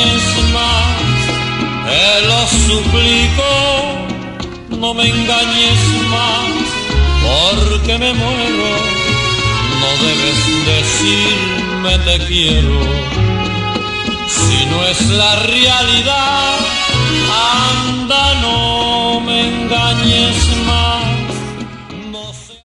engañes más, te lo suplico, no me engañes más, porque me muero, no debes decirme te quiero, si no es la realidad, anda no me engañes más.